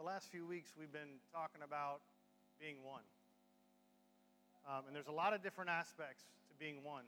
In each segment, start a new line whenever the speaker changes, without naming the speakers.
the last few weeks we've been talking about being one. And there's a lot of different aspects to being one.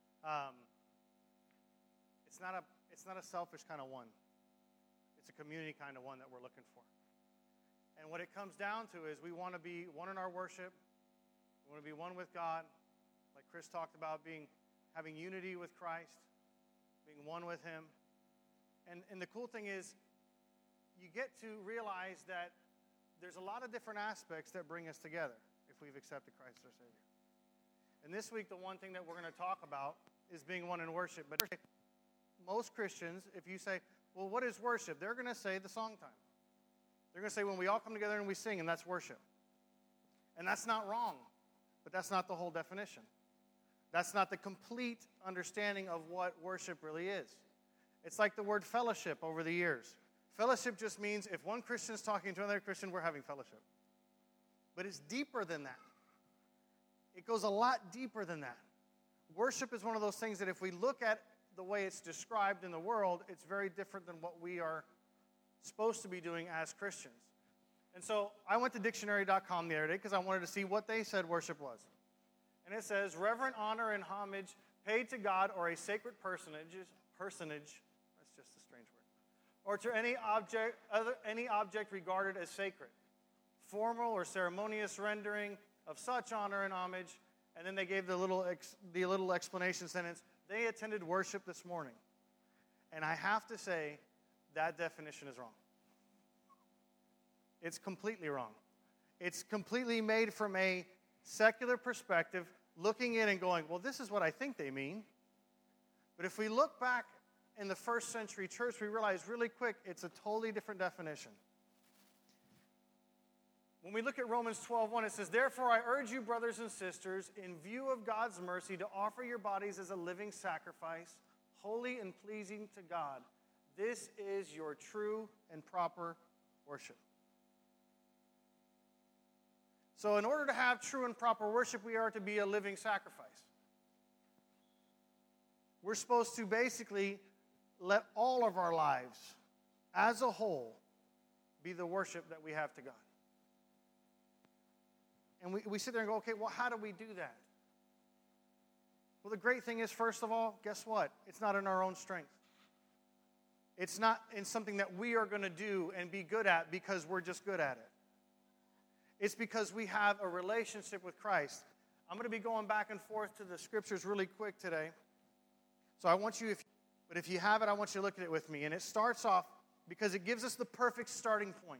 It's not a selfish kind of one. It's a community kind of one that we're looking for. And what it comes down to is we want to be one in our worship. We want to be one with God, like Chris talked about, having unity with Christ, being one with Him. And the cool thing is, you get to realize that there's a lot of different aspects that bring us together if we've accepted Christ as our Savior. And this week, the one thing that we're going to talk about is being one in worship. But most Christians, if you say, well, what is worship? They're going to say the song time. They're going to say when we all come together and we sing, and that's worship. And that's not wrong, but that's not the whole definition. That's not the complete understanding of what worship really is. It's like the word fellowship over the years. Fellowship just means if one Christian is talking to another Christian, we're having fellowship. But it's deeper than that. It goes a lot deeper than that. Worship is one of those things that if we look at the way it's described in the world, it's very different than what we are supposed to be doing as Christians. And so I went to dictionary.com the other day because I wanted to see what they said worship was. And it says, reverent honor and homage paid to God or a sacred personage, that's just a strange word, or to any object regarded as sacred, formal or ceremonious rendering of such honor and homage. And then they gave the little explanation sentence, they attended worship this morning. And I have to say, that definition is wrong. It's completely wrong. It's completely made from a secular perspective, looking in and going, well, this is what I think they mean. But if we look back in the first century church, we realize really quick it's a totally different definition. When we look at Romans 12:1, it says, therefore I urge you, brothers and sisters, in view of God's mercy, to offer your bodies as a living sacrifice, holy and pleasing to God. This is your true and proper worship. So in order to have true and proper worship, we are to be a living sacrifice. We're supposed to basically let all of our lives, as a whole, be the worship that we have to God. And we sit there and go, okay, well, how do we do that? Well, the great thing is, first of all, guess what? It's not in our own strength. It's not in something that we are going to do and be good at because we're just good at it. It's because we have a relationship with Christ. I'm going to be going back and forth to the scriptures really quick today. So I want you, if you have it, I want you to look at it with me. And it starts off because it gives us the perfect starting point.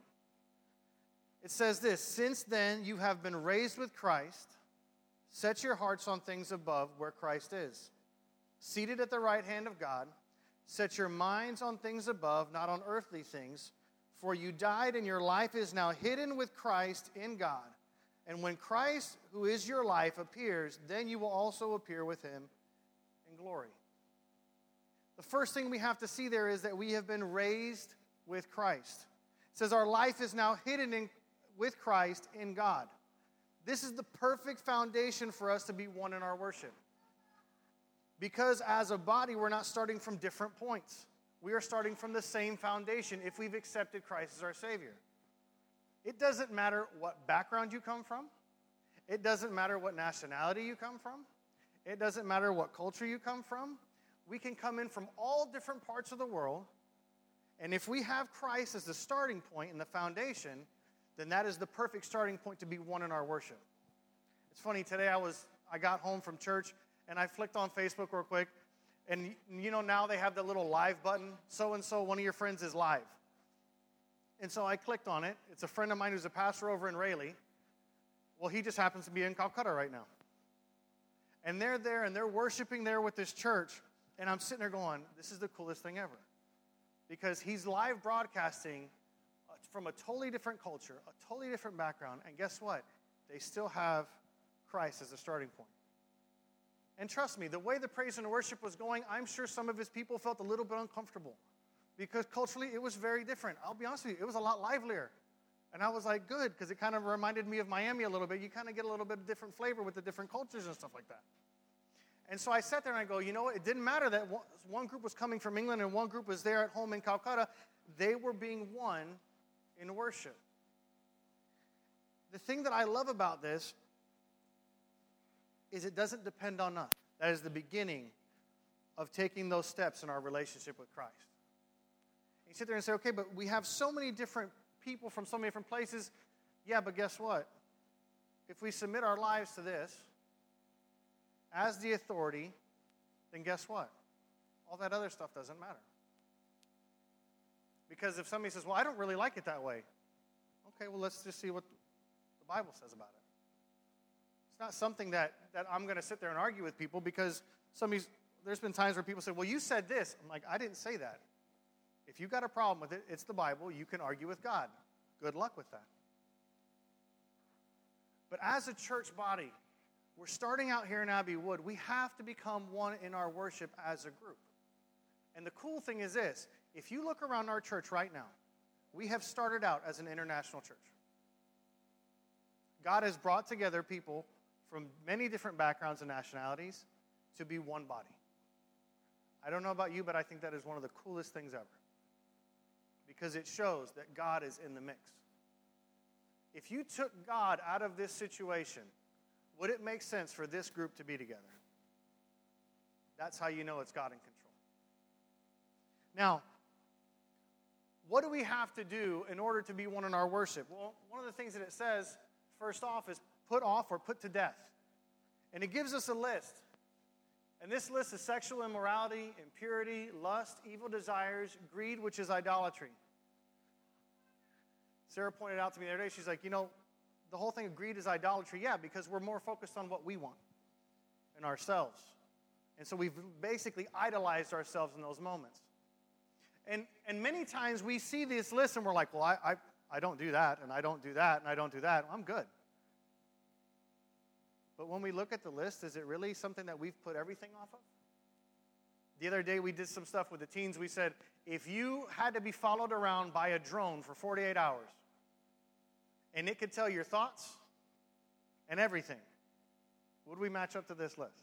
It says this, since then you have been raised with Christ, set your hearts on things above where Christ is. Seated at the right hand of God, set your minds on things above, not on earthly things. For you died and your life is now hidden with Christ in God. And when Christ, who is your life, appears, then you will also appear with Him in glory. The first thing we have to see there is that we have been raised with Christ. It says our life is now hidden with Christ in God. This is the perfect foundation for us to be one in our worship. Because as a body, we're not starting from different points. We are starting from the same foundation if we've accepted Christ as our Savior. It doesn't matter what background you come from. It doesn't matter what nationality you come from. It doesn't matter what culture you come from. We can come in from all different parts of the world. And if we have Christ as the starting point and the foundation, then that is the perfect starting point to be one in our worship. It's funny, today I got home from church and I flicked on Facebook real quick. And you know now they have the little live button. So-and-so, one of your friends is live. And so I clicked on it. It's a friend of mine who's a pastor over in Raleigh. Well, he just happens to be in Calcutta right now. And they're there and they're worshiping there with this church. And I'm sitting there going, this is the coolest thing ever. Because he's live broadcasting from a totally different culture, a totally different background. And guess what? They still have Christ as a starting point. And trust me, the way the praise and worship was going, I'm sure some of his people felt a little bit uncomfortable. Because culturally, it was very different. I'll be honest with you, it was a lot livelier. And I was like, good, because it kind of reminded me of Miami a little bit. You kind of get a little bit of different flavor with the different cultures and stuff like that. And so I sat there and I go, you know what? It didn't matter that one group was coming from England and one group was there at home in Calcutta. They were being one in worship. the thing that I love about this is it doesn't depend on us. That is the beginning of taking those steps in our relationship with Christ. And you sit there and say, okay, but we have so many different people from so many different places. Yeah, but guess what? If we submit our lives to this as the authority, then guess what? All that other stuff doesn't matter. Because if somebody says, well, I don't really like it that way. Okay, well, let's just see what the Bible says about it. It's not something that I'm going to sit there and argue with people, because there's been times where people say, well, you said this. I'm like, I didn't say that. If you got a problem with it, it's the Bible. You can argue with God. Good luck with that. But as a church body, we're starting out here in Abbey Wood. We have to become one in our worship as a group. And the cool thing is this. If you look around our church right now, we have started out as an international church. God has brought together people from many different backgrounds and nationalities to be one body. I don't know about you, but I think that is one of the coolest things ever, because it shows that God is in the mix. If you took God out of this situation, would it make sense for this group to be together? That's how you know it's God in control. Now, what do we have to do in order to be one in our worship? Well, one of the things that it says, first off, is put off or put to death. And it gives us a list. And this list is sexual immorality, impurity, lust, evil desires, greed, which is idolatry. Sarah pointed out to me the other day, she's like, the whole thing of greed is idolatry. Yeah, because we're more focused on what we want and ourselves. And so we've basically idolized ourselves in those moments. And many times we see this list and we're like, well, I don't do that, and I don't do that, and I don't do that. I'm good. But when we look at the list, is it really something that we've put everything off of? The other day we did some stuff with the teens. We said, if you had to be followed around by a drone for 48 hours, and it could tell your thoughts and everything, would we match up to this list?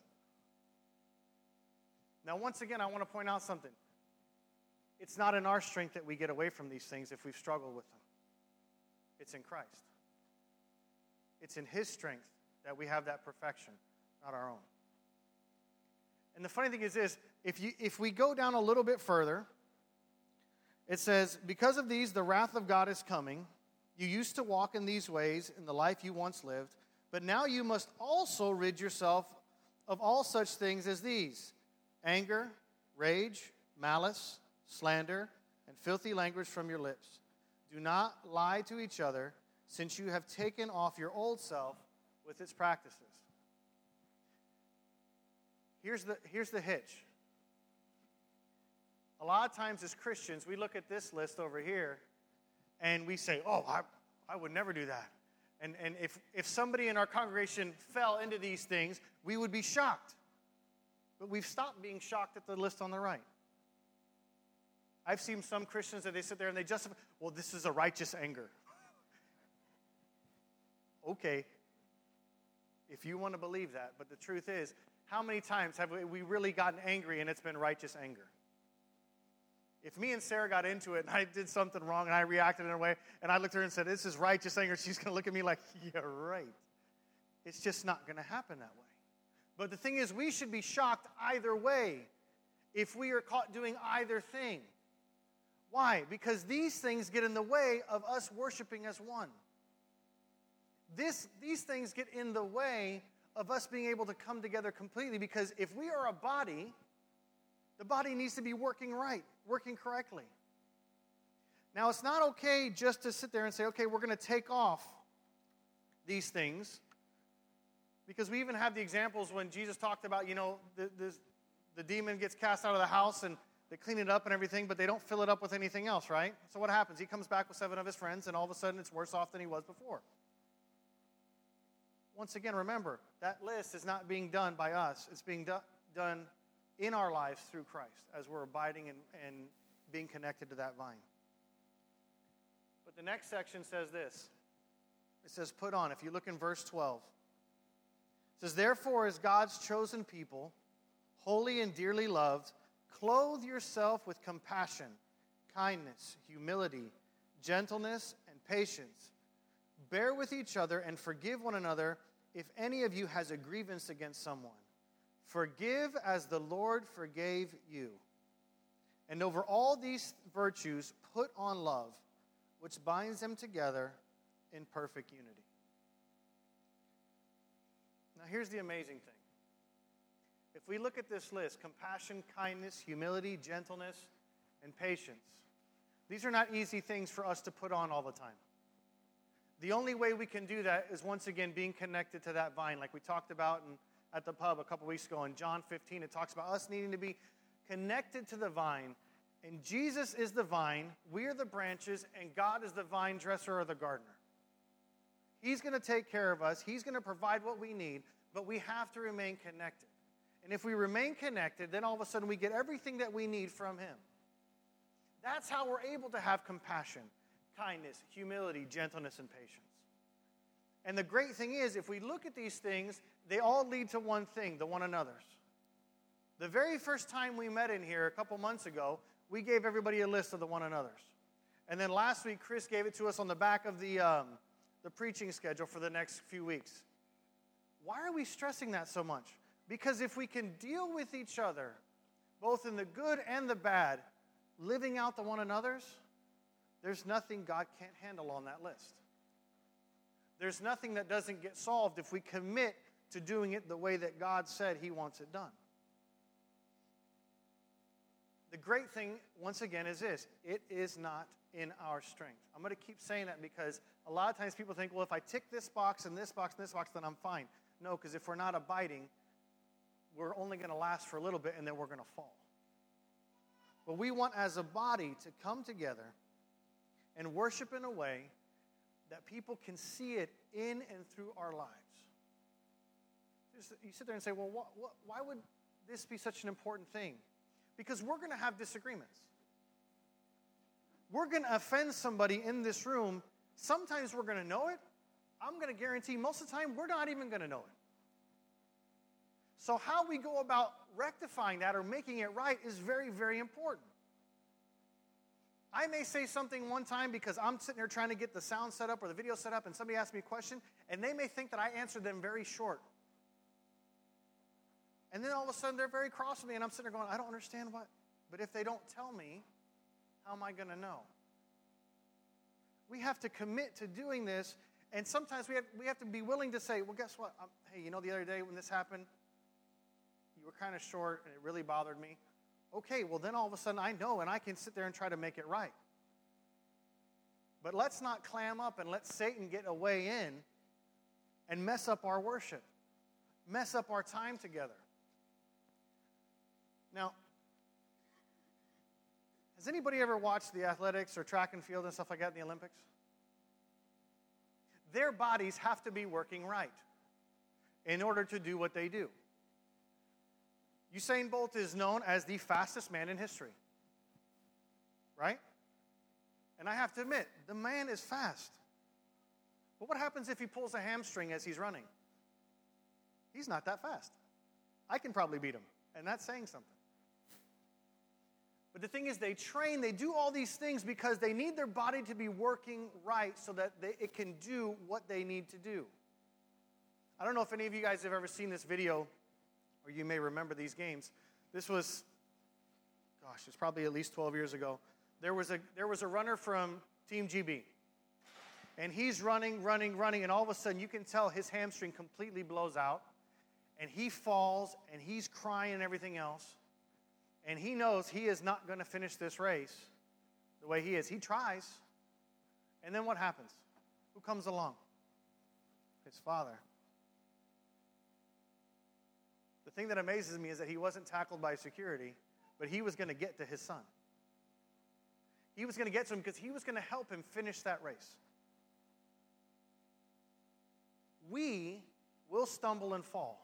Now, once again, I want to point out something. It's not in our strength that we get away from these things if we've struggled with them. It's in Christ. It's in His strength that we have that perfection, not our own. And the funny thing is this, if we go down a little bit further, it says, because of these, the wrath of God is coming. You used to walk in these ways in the life you once lived, but now you must also rid yourself of all such things as these: anger, rage, malice, slander, and filthy language from your lips. Do not lie to each other, since you have taken off your old self with its practices. Here's the hitch. A lot of times as Christians, we look at this list over here, and we say, oh, I would never do that. And if somebody in our congregation fell into these things, we would be shocked. But we've stopped being shocked at the list on the right. I've seen some Christians that they sit there and they justify, well, this is a righteous anger. Okay, if you want to believe that. But the truth is, how many times have we really gotten angry and it's been righteous anger? If me and Sarah got into it and I did something wrong and I reacted in a way, and I looked at her and said, this is righteous anger, she's going to look at me like, yeah, right. It's just not going to happen that way. But the thing is, we should be shocked either way if we are caught doing either thing. Why? Because these things get in the way of us worshiping as one. These things get in the way of us being able to come together completely, because if we are a body, the body needs to be working right, working correctly. Now, it's not okay just to sit there and say, okay, we're going to take off these things, because we even have the examples when Jesus talked about, the demon gets cast out of the house and they clean it up and everything, but they don't fill it up with anything else, right? So what happens? He comes back with 7 of his friends, and all of a sudden it's worse off than he was before. Once again, remember, that list is not being done by us. It's being done in our lives through Christ as we're abiding and being connected to that vine. But the next section says this. It says, put on. If you look in verse 12. It says, therefore, as God's chosen people, holy and dearly loved, clothe yourself with compassion, kindness, humility, gentleness, and patience. bear with each other and forgive one another if any of you has a grievance against someone. Forgive as the Lord forgave you. And over all these virtues, put on love, which binds them together in perfect unity. Now, here's the amazing thing. If we look at this list, compassion, kindness, humility, gentleness, and patience, these are not easy things for us to put on all the time. The only way we can do that is, once again, being connected to that vine, like we talked about at the pub a couple weeks ago in John 15. It talks about us needing to be connected to the vine. And Jesus is the vine, we are the branches, and God is the vine dresser or the gardener. He's going to take care of us. He's going to provide what we need, but we have to remain connected. And if we remain connected, then all of a sudden we get everything that we need from Him. That's how we're able to have compassion, kindness, humility, gentleness, and patience. And the great thing is, if we look at these things, they all lead to one thing, the one another's. The very first time we met in here a couple months ago, we gave everybody a list of the one another's. And then last week, Chris gave it to us on the back of the preaching schedule for the next few weeks. Why are we stressing that so much? Because if we can deal with each other, both in the good and the bad, living out the one another's, there's nothing God can't handle on that list. There's nothing that doesn't get solved if we commit to doing it the way that God said He wants it done. The great thing, once again, is this. It is not in our strength. I'm going to keep saying that because a lot of times people think, well, if I tick this box and this box and this box, then I'm fine. No, because if we're not abiding, we're only going to last for a little bit and then we're going to fall. But we want as a body to come together and worship in a way that people can see it in and through our lives. You sit there and say, well, why would this be such an important thing? Because we're going to have disagreements. We're going to offend somebody in this room. Sometimes we're going to know it. I'm going to guarantee most of the time we're not even going to know it. So how we go about rectifying that or making it right is very, very important. I may say something one time because I'm sitting there trying to get the sound set up or the video set up, and somebody asks me a question, and they may think that I answered them very short. And then all of a sudden they're very cross with me, and I'm sitting there going, I don't understand what. But if they don't tell me, how am I going to know? We have to commit to doing this, and sometimes we have to be willing to say, well, guess what? Hey, the other day when this happened, you were kind of short, and it really bothered me. Okay, well, then all of a sudden I know, and I can sit there and try to make it right. But let's not clam up and let Satan get a way in and mess up our worship, mess up our time together. Now, has anybody ever watched the athletics or track and field and stuff like that in the Olympics? Their bodies have to be working right in order to do what they do. Usain Bolt is known as the fastest man in history, right? And I have to admit, the man is fast. But what happens if he pulls a hamstring as he's running? He's not that fast. I can probably beat him, and that's saying something. But the thing is, they train, they do all these things because they need their body to be working right so that it can do what they need to do. I don't know if any of you guys have ever seen this video, or you may remember these games. This was, it's probably at least 12 years ago. There was a runner from Team GB. And he's running, and all of a sudden you can tell his hamstring completely blows out. And he falls, and he's crying and everything else. And he knows he is not going to finish this race the way he is. He tries. And then what happens? Who comes along? His father. The thing that amazes me is that he wasn't tackled by security, but he was going to get to his son. He was going to get to him because he was going to help him finish that race. We will stumble and fall.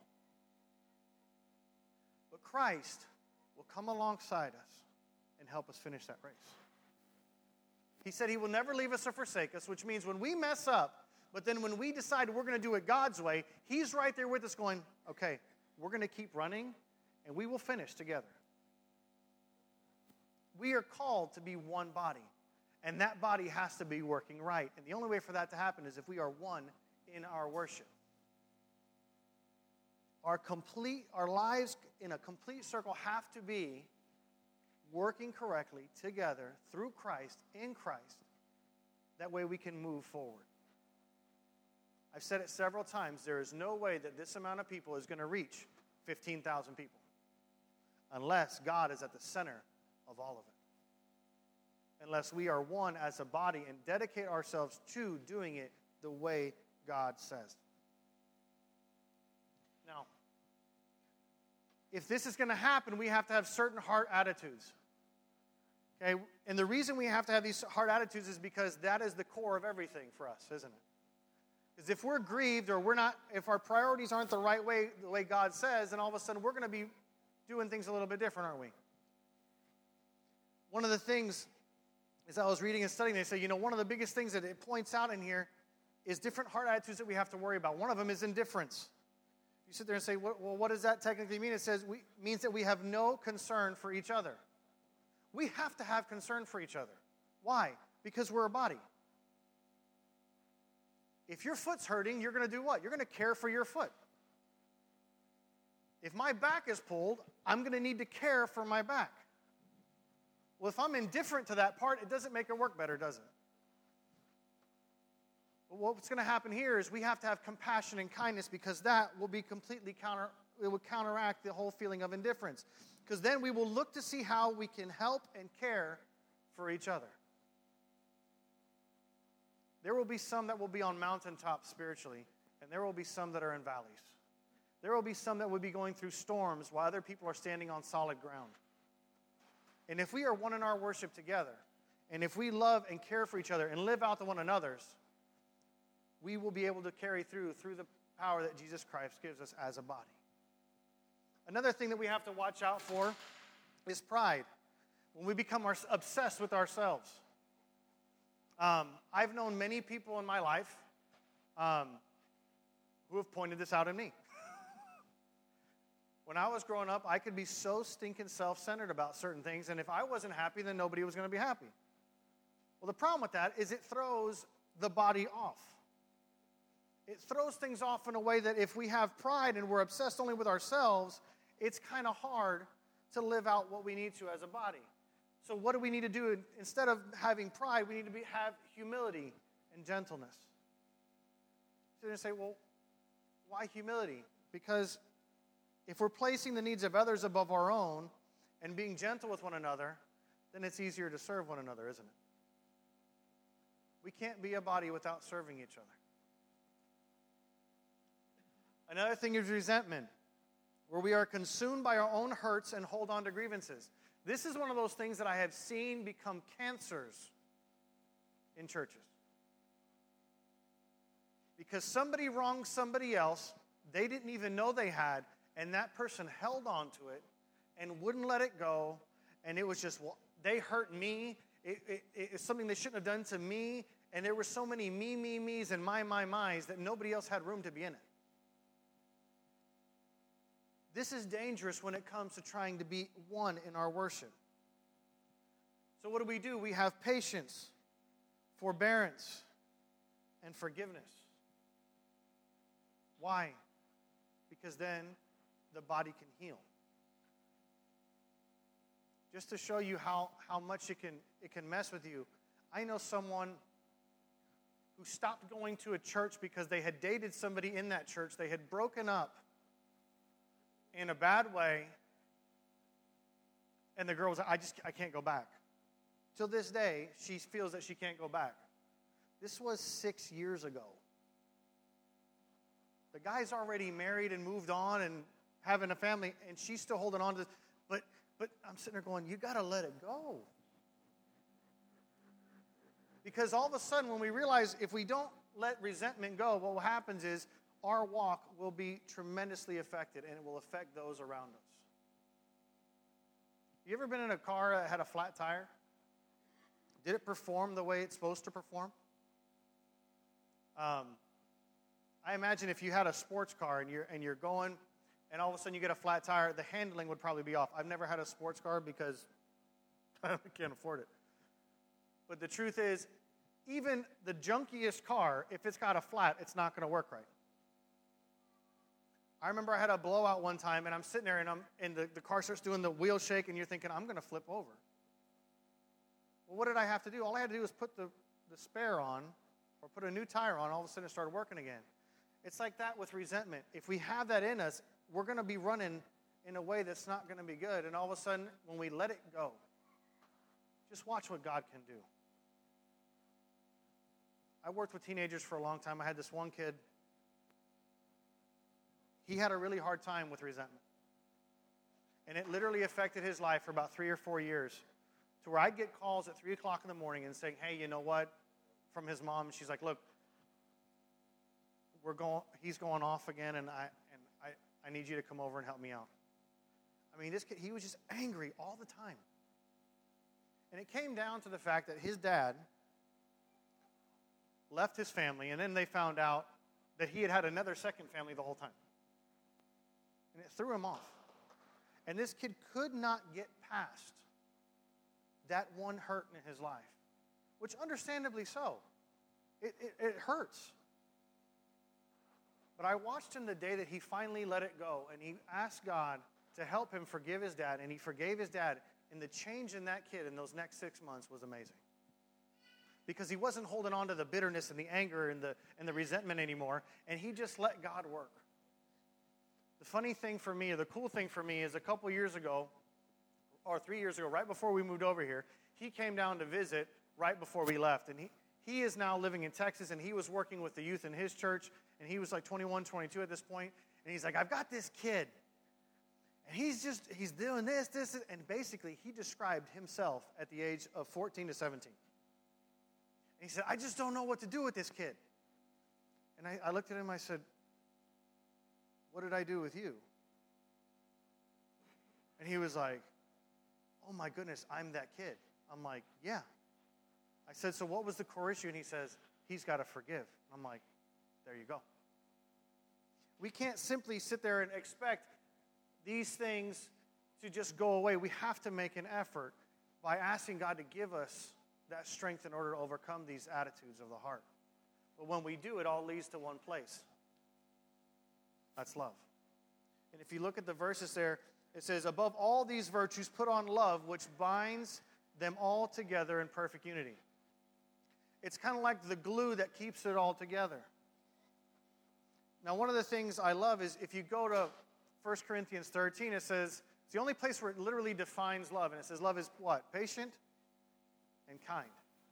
But Christ will come alongside us and help us finish that race. He said He will never leave us or forsake us, which means when we mess up, but then when we decide we're going to do it God's way, He's right there with us going, okay, we're going to keep running, and we will finish together. We are called to be one body. And that body has to be working right. And the only way for that to happen is if we are one in our worship. Our lives in a complete circle have to be working correctly together through Christ, in Christ. That way we can move forward. I've said it several times. There is no way that this amount of people is going to reach 15,000 people unless God is at the center of all of it. Unless we are one as a body and dedicate ourselves to doing it the way God says. Now, if this is going to happen, we have to have certain heart attitudes. Okay? And the reason we have to have these heart attitudes is because that is the core of everything for us, isn't it? Because if we're grieved or if our priorities aren't the right way, the way God says, then all of a sudden we're going to be doing things a little bit different, aren't we? One of the things, as I was reading and studying, they say, one of the biggest things that it points out in here is different heart attitudes that we have to worry about. One of them is indifference. You sit there and say, well, what does that technically mean? It means that we have no concern for each other. We have to have concern for each other. Why? Because we're a body. If your foot's hurting, you're going to do what? You're going to care for your foot. If my back is pulled, I'm going to need to care for my back. Well, if I'm indifferent to that part, it doesn't make it work better, does it? But what's going to happen here is we have to have compassion and kindness because that will be it will counteract the whole feeling of indifference. Because then we will look to see how we can help and care for each other. There will be some that will be on mountaintops spiritually, and there will be some that are in valleys. There will be some that will be going through storms while other people are standing on solid ground. And if we are one in our worship together, and if we love and care for each other and live out to one another's, we will be able to carry through the power that Jesus Christ gives us as a body. Another thing that we have to watch out for is pride. When we become obsessed with ourselves. I've known many people in my life who have pointed this out in me. When I was growing up, I could be so stinking self-centered about certain things, and if I wasn't happy, then nobody was going to be happy. Well, the problem with that is it throws the body off. It throws things off in a way that if we have pride and we're obsessed only with ourselves, it's kind of hard to live out what we need to as a body. So what do we need to do? Instead of having pride, we need to have humility and gentleness. So you're going to say, well, why humility? Because if we're placing the needs of others above our own and being gentle with one another, then it's easier to serve one another, isn't it? We can't be a body without serving each other. Another thing is resentment, where we are consumed by our own hurts and hold on to grievances. This is one of those things that I have seen become cancers in churches. Because somebody wronged somebody else, they didn't even know they had, and that person held on to it and wouldn't let it go, and it was just, well, they hurt me, it's something they shouldn't have done to me, and there were so many me's and my's that nobody else had room to be in it. This is dangerous when it comes to trying to be one in our worship. So what do? We have patience, forbearance, and forgiveness. Why? Because then the body can heal. Just to show you how much it can mess with you, I know someone who stopped going to a church because they had dated somebody in that church. They had broken up in a bad way, and the girl was like, I can't go back. Till this day, she feels that she can't go back. This was 6 years ago. The guy's already married and moved on and having a family, and she's still holding on to this. But I'm sitting there going, you got to let it go. Because all of a sudden, when we realize if we don't let resentment go, what happens is our walk will be tremendously affected, and it will affect those around us. You ever been in a car that had a flat tire? Did it perform the way it's supposed to perform? I imagine if you had a sports car and you're going, and all of a sudden you get a flat tire, the handling would probably be off. I've never had a sports car because I can't afford it. But the truth is, even the junkiest car, if it's got a flat, it's not going to work right. I remember I had a blowout one time, and I'm sitting there, and the car starts doing the wheel shake, and you're thinking, I'm going to flip over. Well, what did I have to do? All I had to do was put the spare on or put a new tire on. All of a sudden, it started working again. It's like that with resentment. If we have that in us, we're going to be running in a way that's not going to be good. And all of a sudden, when we let it go, just watch what God can do. I worked with teenagers for a long time. I had this one kid. He had a really hard time with resentment. And it literally affected his life for about 3 or 4 years, to where I'd get calls at 3 o'clock in the morning and saying, hey, you know what, from his mom. She's like, look, he's going off again, and I need you to come over and help me out. I mean, this kid, he was just angry all the time. And it came down to the fact that his dad left his family, and then they found out that he had had another second family the whole time. And it threw him off. And this kid could not get past that one hurt in his life, which understandably so. It hurts. But I watched him the day that he finally let it go, and he asked God to help him forgive his dad, and he forgave his dad, and the change in that kid in those next 6 months was amazing. Because he wasn't holding on to the bitterness and the anger and the resentment anymore, and he just let God work. The funny thing for me, or the cool thing for me, is a couple years ago, or 3 years ago, right before we moved over here, he came down to visit right before we left, and he is now living in Texas, and he was working with the youth in his church, and he was like 21, 22 at this point, and he's like, I've got this kid, and he's doing this, and basically he described himself at the age of 14 to 17. And he said, I just don't know what to do with this kid. And I looked at him, I said, what did I do with you? And he was like, oh my goodness, I'm that kid. I'm like, yeah. I said, so what was the core issue? And he says, he's got to forgive. I'm like, there you go. We can't simply sit there and expect these things to just go away. We have to make an effort by asking God to give us that strength in order to overcome these attitudes of the heart. But when we do, it all leads to one place. That's love. And if you look at the verses there, it says, above all these virtues, put on love, which binds them all together in perfect unity. It's kind of like the glue that keeps it all together. Now, one of the things I love is if you go to 1 Corinthians 13, it says, it's the only place where it literally defines love. And it says love is what? Patient and kind.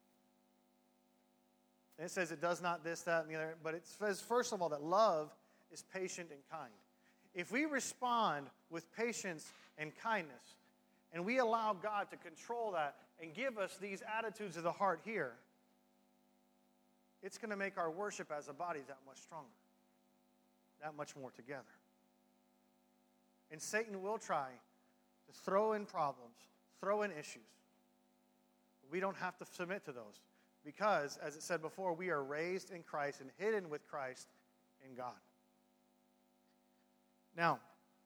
And it says it does not this, that, and the other. But it says, first of all, that love is patient and kind. If we respond with patience and kindness, and we allow God to control that and give us these attitudes of the heart here, it's going to make our worship as a body that much stronger, that much more together. And Satan will try to throw in problems, throw in issues. We don't have to submit to those because, as it said before, we are raised in Christ and hidden with Christ in God. Now,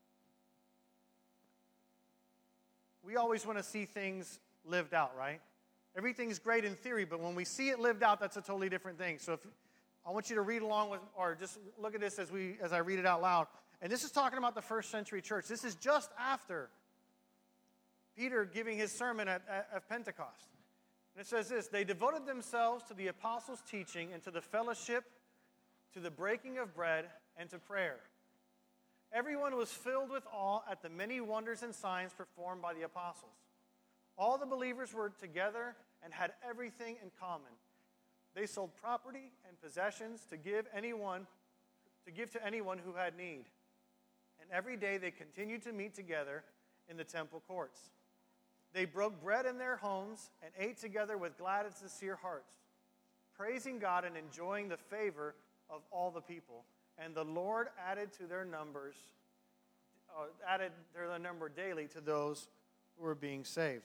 we always want to see things lived out, right? Everything's great in theory, but when we see it lived out, that's a totally different thing. So I want you to read along with, or just look at this as I read it out loud. And this is talking about the first century church. This is just after Peter giving his sermon at Pentecost. And it says this, they devoted themselves to the apostles' teaching and to the fellowship, to the breaking of bread, and to prayer. Everyone was filled with awe at the many wonders and signs performed by the apostles. All the believers were together and had everything in common. They sold property and possessions to give to anyone who had need. And every day they continued to meet together in the temple courts. They broke bread in their homes and ate together with glad and sincere hearts, praising God and enjoying the favor of all the people. And the Lord added their number daily to those who were being saved.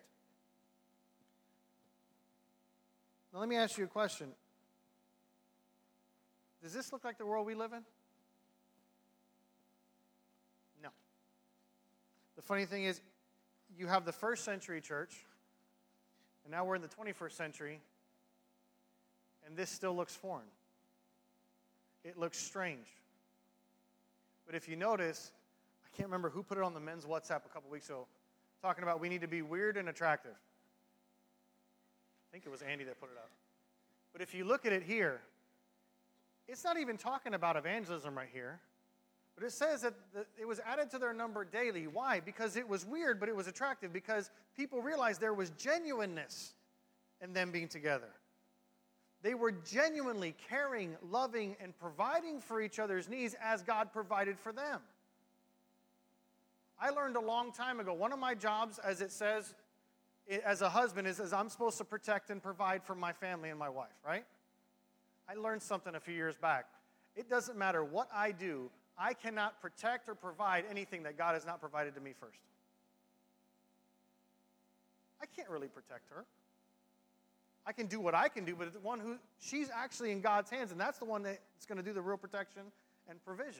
Now let me ask you a question. Does this look like the world we live in? No. The funny thing is, you have the first century church, and now we're in the 21st century, And this still looks foreign. It looks strange. But if you notice, I can't remember who put it on the men's WhatsApp a couple weeks ago, talking about we need to be weird and attractive. I think it was Andy that put it up. But if you look at it here, it's not even talking about evangelism right here. But it says that it was added to their number daily. Why? Because it was weird, but it was attractive. Because people realized there was genuineness in them being together. They were genuinely caring, loving, and providing for each other's needs as God provided for them. I learned a long time ago, one of my jobs, as it says, as a husband, is I'm supposed to protect and provide for my family and my wife, right? I learned something a few years back. It doesn't matter what I do, I cannot protect or provide anything that God has not provided to me first. I can't really protect her. I can do what I can do, but the one who, she's actually in God's hands, and that's the one that's going to do the real protection and provision.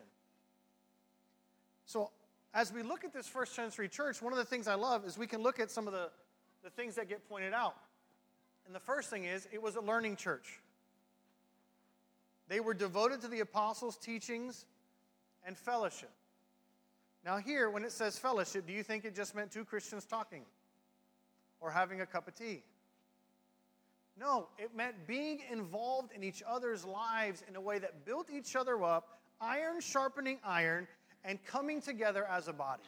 So as we look at this first century church, one of the things I love is we can look at some of the things that get pointed out. And the first thing is, it was a learning church. They were devoted to the apostles' teachings and fellowship. Now here, when it says fellowship, do you think it just meant two Christians talking or having a cup of tea? No, it meant being involved in each other's lives in a way that built each other up, iron sharpening iron, and coming together as a body.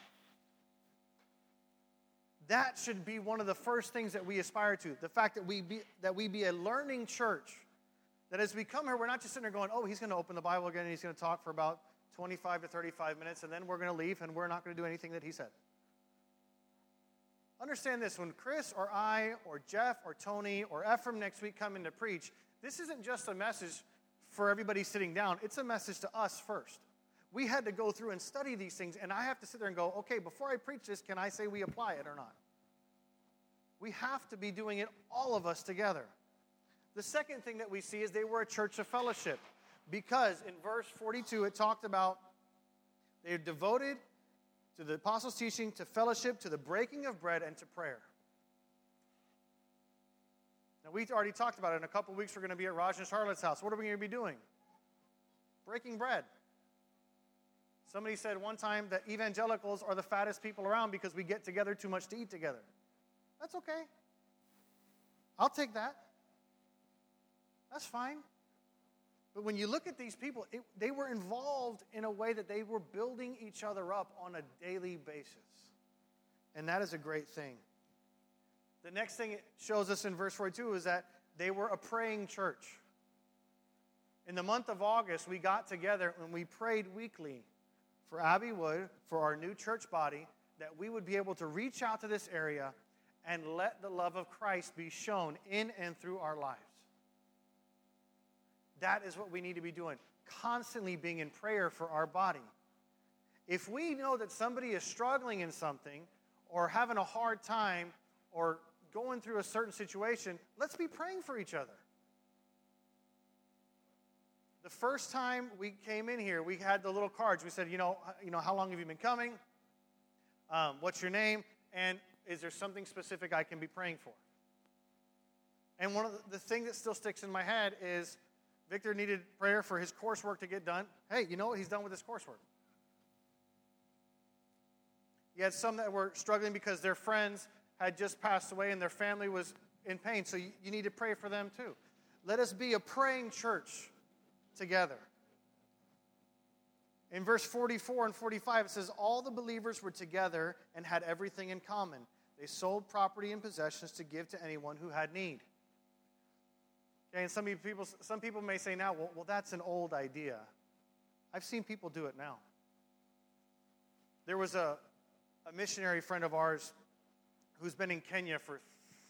That should be one of the first things that we aspire to. The fact that we be a learning church. That as we come here, we're not just sitting there going, oh, he's going to open the Bible again and he's going to talk for about 25 to 35 minutes, and then we're going to leave and we're not going to do anything that he said. Understand this, when Chris or I or Jeff or Tony or Ephraim next week come in to preach, this isn't just a message for everybody sitting down. It's a message to us first. We had to go through and study these things, and I have to sit there and go, okay, before I preach this, can I say we apply it or not? We have to be doing it, all of us together. The second thing that we see is they were a church of fellowship, because in verse 42 it talked about they're devoted to the apostles' teaching, to fellowship, to the breaking of bread, and to prayer. Now, we already talked about it. In a couple weeks, we're going to be at Raj and Charlotte's house. What are we going to be doing? Breaking bread. Somebody said one time that evangelicals are the fattest people around because we get together too much to eat together. That's okay. I'll take that. That's fine. But when you look at these people, they were involved in a way that they were building each other up on a daily basis. And that is a great thing. The next thing it shows us in verse 42 is that they were a praying church. In the month of August, we got together and we prayed weekly for Abbey Wood, for our new church body, that we would be able to reach out to this area and let the love of Christ be shown in and through our lives. That is what we need to be doing, constantly being in prayer for our body. If we know that somebody is struggling in something or having a hard time or going through a certain situation, let's be praying for each other. The first time we came in here, we had the little cards. We said, how long have you been coming? What's your name? And is there something specific I can be praying for? And one of the things that still sticks in my head is Victor needed prayer for his coursework to get done. Hey, you know what? He's done with his coursework. You had some that were struggling because their friends had just passed away and their family was in pain. So you need to pray for them too. Let us be a praying church together. In verse 44 and 45, it says, all the believers were together and had everything in common. They sold property and possessions to give to anyone who had need. Okay, and some people may say now, well, that's an old idea. I've seen people do it now. There was a missionary friend of ours who's been in Kenya for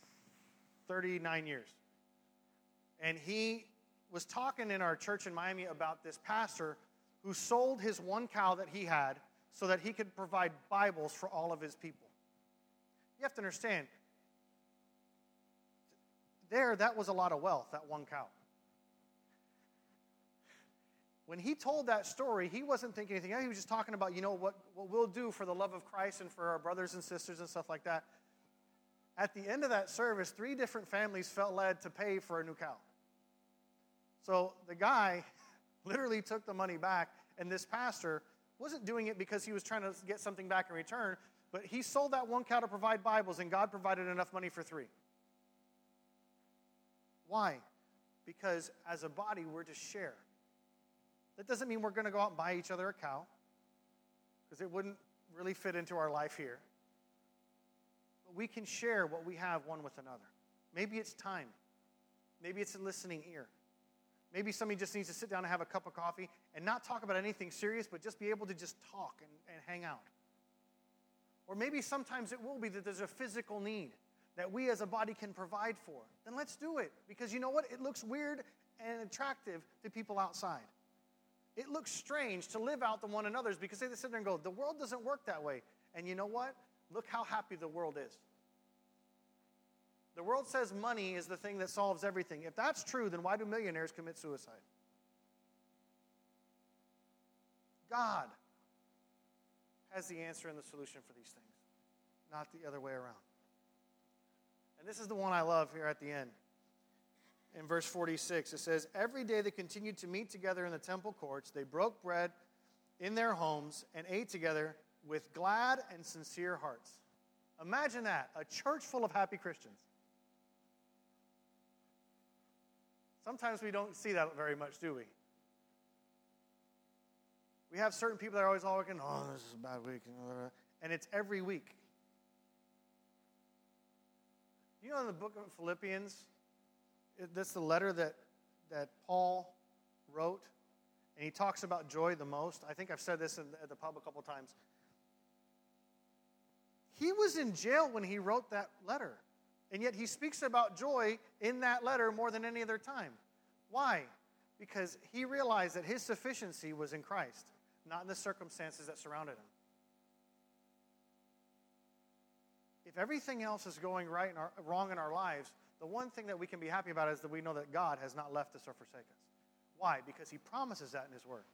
39 years. And he was talking in our church in Miami about this pastor who sold his one cow that he had so that he could provide Bibles for all of his people. You have to understand, that was a lot of wealth, that one cow. When he told that story, he wasn't thinking anything else. He was just talking about, what we'll do for the love of Christ and for our brothers and sisters and stuff like that. At the end of that service, 3 different families felt led to pay for a new cow. So the guy literally took the money back, and this pastor wasn't doing it because he was trying to get something back in return, but he sold that one cow to provide Bibles, and God provided enough money for 3. Why? Because as a body, we're to share. That doesn't mean we're going to go out and buy each other a cow, because it wouldn't really fit into our life here. But we can share what we have one with another. Maybe it's time. Maybe it's a listening ear. Maybe somebody just needs to sit down and have a cup of coffee and not talk about anything serious, but just be able to just talk and hang out. Or maybe sometimes it will be that there's a physical need that we as a body can provide for. Then let's do it. Because you know what? It looks weird and attractive to people outside. It looks strange to live out the one another's because they sit there and go, the world doesn't work that way. And you know what? Look how happy the world is. The world says money is the thing that solves everything. If that's true, then why do millionaires commit suicide? God has the answer and the solution for these things, not the other way around. And this is the one I love here at the end. In verse 46, it says, every day they continued to meet together in the temple courts. They broke bread in their homes and ate together with glad and sincere hearts. Imagine that, a church full of happy Christians. Sometimes we don't see that very much, do we? We have certain people that are always all working, oh, this is a bad week, and it's every week. You know, in the book of Philippians, that's the letter that Paul wrote, and he talks about joy the most. I think I've said this at the pub a couple times. He was in jail when he wrote that letter, and yet he speaks about joy in that letter more than any other time. Why? Because he realized that his sufficiency was in Christ, not in the circumstances that surrounded him. If everything else is going wrong in our lives, the one thing that we can be happy about is that we know that God has not left us or forsaken us. Why? Because he promises that in his word.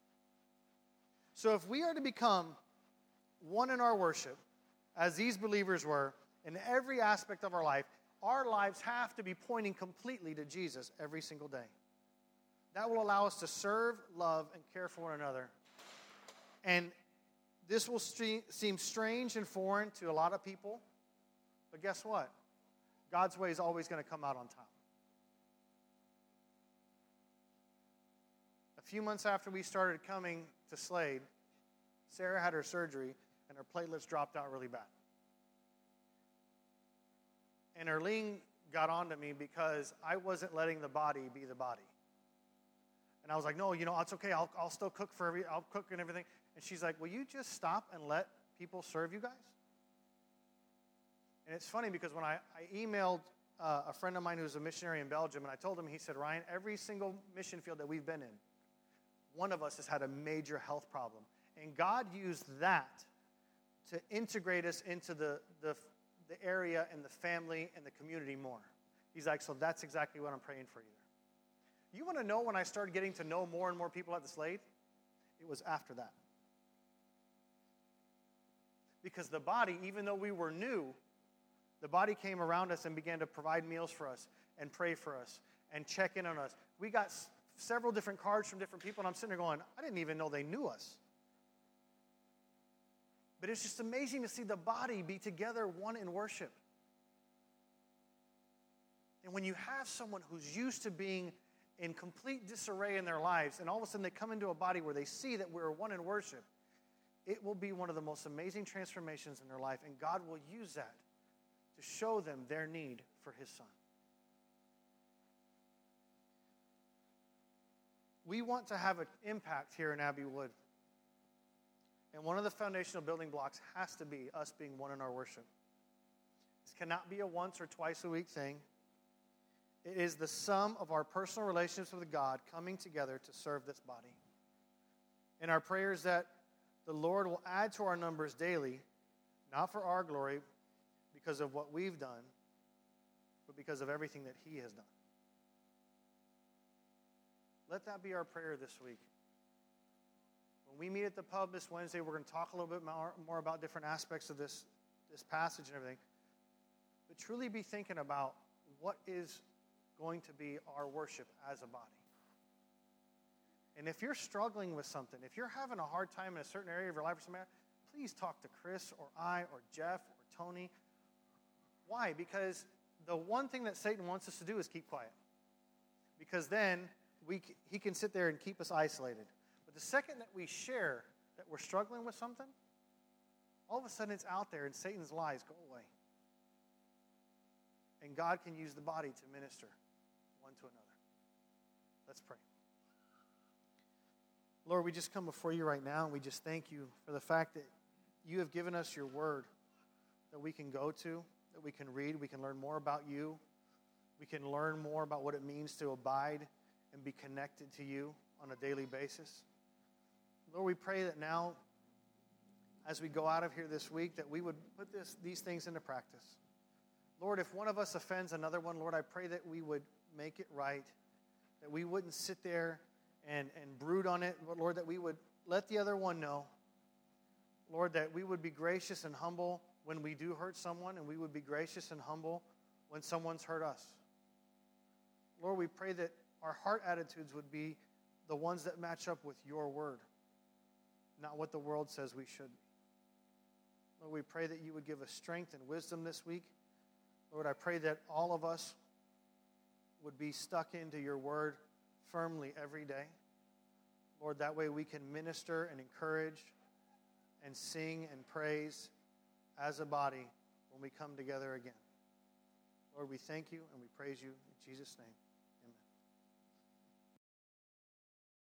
So if we are to become one in our worship, as these believers were, in every aspect of our lives have to be pointing completely to Jesus every single day. That will allow us to serve, love, and care for one another. And this will seem strange and foreign to a lot of people, but guess what? God's way is always going to come out on top. A few months after we started coming to Slade, Sarah had her surgery, and her platelets dropped out really bad. And Erlene got on to me because I wasn't letting the body be the body. And I was like, no, it's okay. I'll still cook I'll cook and everything. And she's like, will you just stop and let people serve you guys? And it's funny because when I emailed a friend of mine who's a missionary in Belgium, and I told him, he said, Ryan, every single mission field that we've been in, one of us has had a major health problem. And God used that to integrate us into the area and the family and the community more. He's like, so that's exactly what I'm praying for you there. You want to know when I started getting to know more and more people at the Slade? It was after that. Because the body, even though we were new, the body came around us and began to provide meals for us and pray for us and check in on us. We got several different cards from different people, and I'm sitting there going, I didn't even know they knew us. But it's just amazing to see the body be together, one in worship. And when you have someone who's used to being in complete disarray in their lives, and all of a sudden they come into a body where they see that we're one in worship, it will be one of the most amazing transformations in their life, and God will use that to show them their need for his son. We want to have an impact here in Abbey Wood. And one of the foundational building blocks has to be us being one in our worship. This cannot be a once or twice a week thing. It is the sum of our personal relationships with God coming together to serve this body. And our prayer is that the Lord will add to our numbers daily, not for our glory, because of what we've done, but because of everything that he has done. Let that be our prayer this week. When we meet at the pub this Wednesday, we're going to talk a little bit more about different aspects of this passage and everything. But truly be thinking about what is going to be our worship as a body. And if you're struggling with something, if you're having a hard time in a certain area of your life or something, please talk to Chris or I or Jeff or Tony. Why? Because the one thing that Satan wants us to do is keep quiet. Because then he can sit there and keep us isolated. But the second that we share that we're struggling with something, all of a sudden it's out there and Satan's lies go away. And God can use the body to minister one to another. Let's pray. Lord, we just come before you right now, and we just thank you for the fact that you have given us your word that we can go to, that we can read, we can learn more about you. We can learn more about what it means to abide and be connected to you on a daily basis. Lord, we pray that now, as we go out of here this week, that we would put these things into practice. Lord, if one of us offends another one, Lord, I pray that we would make it right, that we wouldn't sit there and brood on it, but Lord, that we would let the other one know. Lord, that we would be gracious and humble when we do hurt someone, and we would be gracious and humble when someone's hurt us. Lord, we pray that our heart attitudes would be the ones that match up with your word, not what the world says we should be. Lord, we pray that you would give us strength and wisdom this week. Lord, I pray that all of us would be stuck into your word firmly every day. Lord, that way we can minister and encourage and sing and praise as a body when we come together again. Lord, we thank you and we praise you in Jesus' name.